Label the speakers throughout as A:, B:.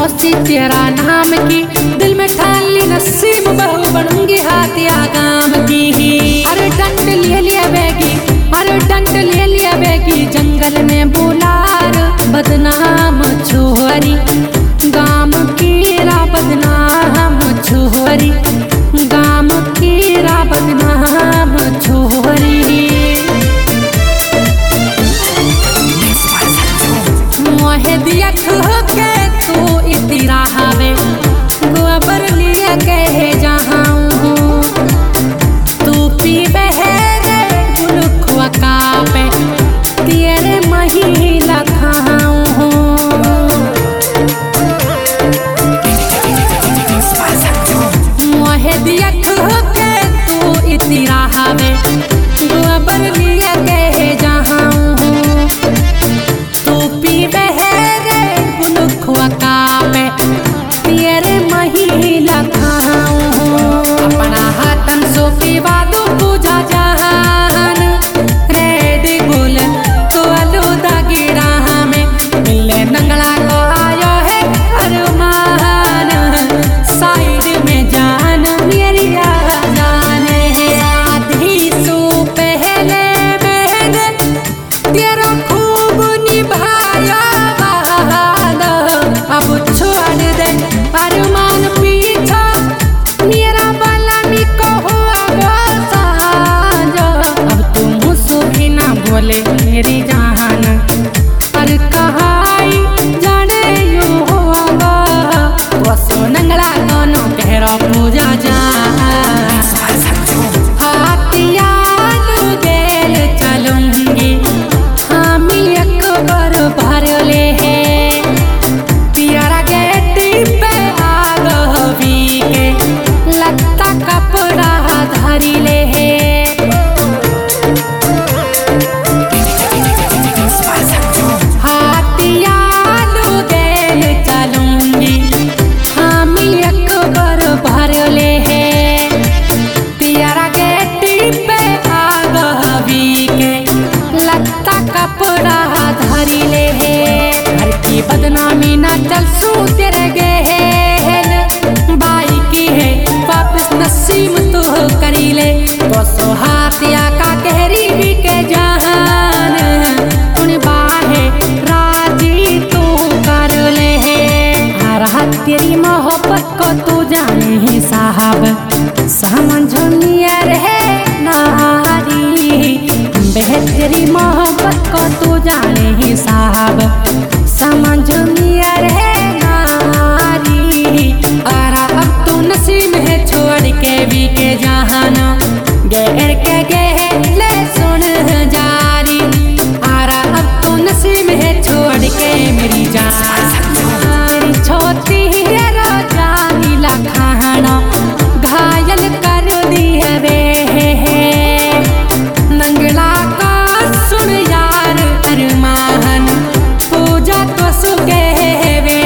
A: मौसी तेरा नाम की, दिल में ठान ली नसीब बहू बनूंगी हाथिया गाम की। अरे डंड ले लिया बेगी, अरे डंड ले लिया बेगी, जंगल में बुलार बदनाम छोरी, गाम की रा बदनाम छोरी, गाम की रा बदनाम छोरी। मोहे दिया के तू इतरा हवे, गोबर लिया कह जहाँ तू पी बहरे गुलखुआ का पे, तेरे महिला खाऊं। मोहे दिया के तू इतरा हवे, गोबर लिया कह जहाँ तू पी बहरे गुलखुआ का पे, तेरे महिला खाऊं। अपना हाथन सो की बादू पूजा जहान रेडी गुल तो अलूदा गिरा में, मिले नंगला को आयो है अरमान, साइड में जान मेरी जाने है। आधी सो पहले मैंने तेरा खूब निभाया वादा, अब छोड़ दे अरमान पीछा, मेरा बाला को हुआ साजा। अब तुम सुबह ना बोले मेरी जान, पर कहाई जाने यू होगा, तो सो नंगला दोनों कहरा पूजा जा। हाथिया गेल चलूंगी हम एक बार भर ले है, तेरा गेट पे आग भी के लगता कपड़ा धरी ले है। हाथिया गेल चलूंगी हम एक बार भर ले है, तेरा गेट पे आग भी के लगता कपड़ा धरी ले है। घर की बदनामी ना चल सू तेरे गेल, बाई की है वापस नसीब तू करी ले, तो सो हाथिया का कहरी भी के जहान, तुन बाहे राजी तू कर ले है। आ रहा तेरी मोहब्बत को तू जाने ही साहब, समझो नियर है नारी, बेहतरी मोहब्बत को तू जाने ही साहब, समझो नियर है नारी। और अब तू नसीब है छोड़ के भी के जहाना, गैर के गहले सुन जारी। और अब तू नसीब है छोड़ के मेरी जान, छोटी है राजा नीला खाना, घायल कर दी है वे नंगला का सुन यार अरमान, पूजा तो सुगे वे।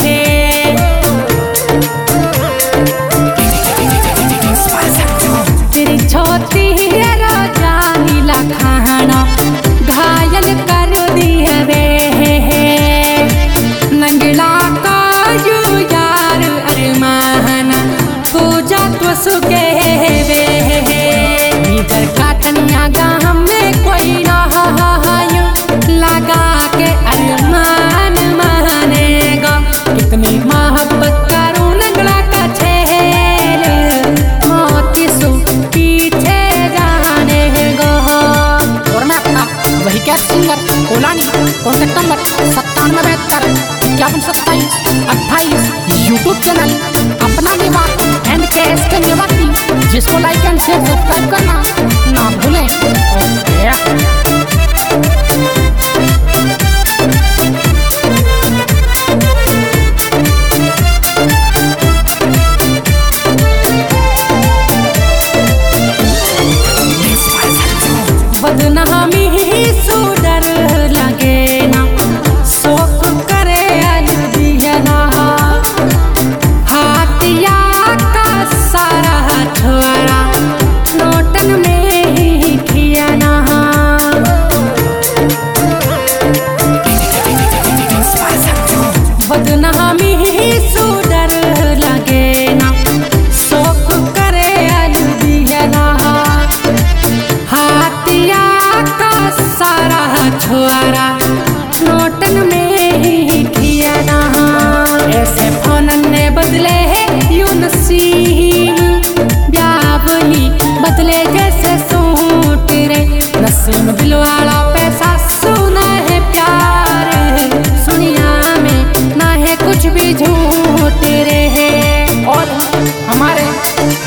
A: तेरी छोटी है राजा नीला खाना, घायल कर दी है वे नंगला का यू यार अरमान, पूजा तो सुगे वे। इधर काटनिया गाँव में कोई ना लगा के अरमान मानेगा, कितनी मोहब्बत करूं नंगला का छेल, मौत सु पीछे जाने गो। और मैं अपना वही क्या सिंगर कोलानी, कॉन्टेक्ट नंबर 9772512728 यूट्यूब चैनल अपना निवास एंड केस के निवासी, जिसको लाइक एंड शेयर सब्सक्राइब करना ना भूलें। ओके बदनामी सो डर लगे ना, शौक करे अलविया ना, हाथिया का सारा छोरा नोटन में ही किया ना।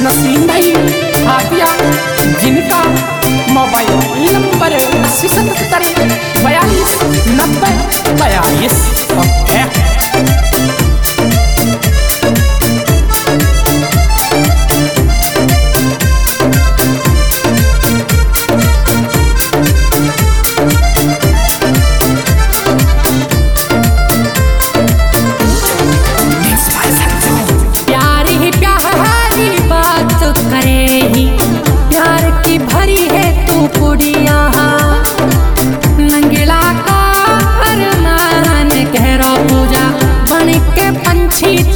B: नसीम भाई हाथिया, जिनका मोबाइल नंबर 7742 है।
A: भरी है तू कुड़िया नंगला का अरमान कह रो पूजा बन के पंछी